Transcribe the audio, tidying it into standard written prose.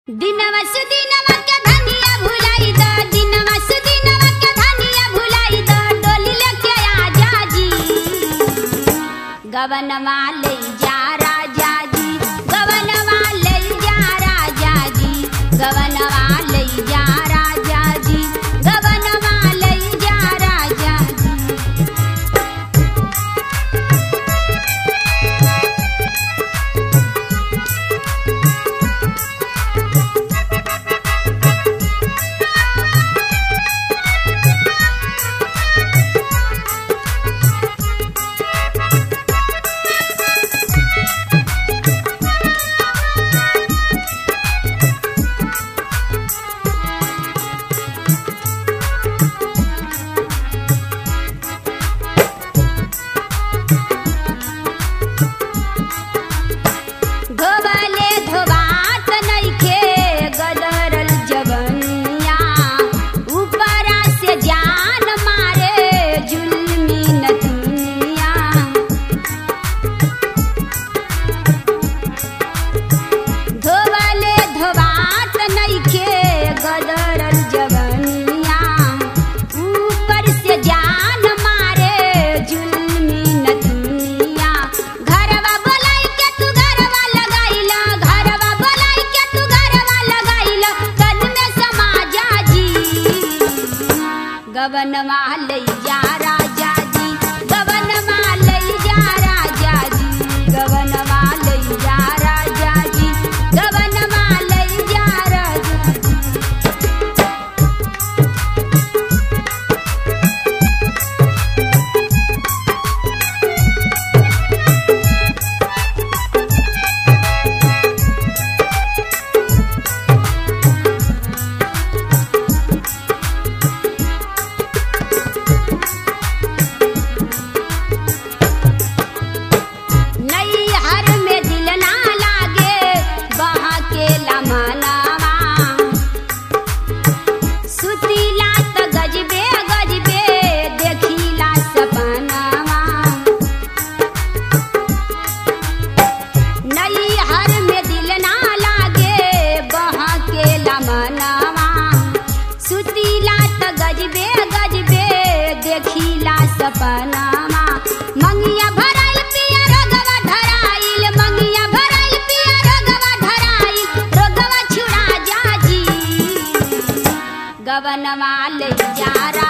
दिनवा सुदिनवा के धनिया भुलाई द, दिनवा सुदिनवा के धनिया भुलाई द, डोली लेके आजा जी, गवनवा ले जा राजा जी, गवनवा ले जा राजा जी, गवनवा ले जा राजा जी, गवनवा ले जा राजा जी। धोबले धोबात नइखे गदरल जवनिया, ऊपरा से जान मारे जुल्मी नतुनिया। धोबले धोबात नइखे गदरल जवनिया, ऊपर से जान मारे जुल्मी नतुनिया। घरवा बोलाई के तू घरवा लगाइला, घरवा बोलाई के तू घरवा लगाइला, तन में समा जा जी, गवनवा ले जा राजा जी, गवनवा ले जा राजा जी, गवनवा ले जा राजा जी, गवनवा ले जा राजा जी। नैहर में दिल ना लागे बहा के लमनावा, सुतीला त गजबे गजबे देखीला सपनावा। नैहर में दिल ना लागे बहा के लमनावा, सुतीला त गजबे गजबे देखीला सपनावा। मंगिया भराइल पिया रोगवा धराइल, मंगिया भराइल पिया रोगवा धराइल, रोगवा छुड़ा जा जी, गवनवा ले जा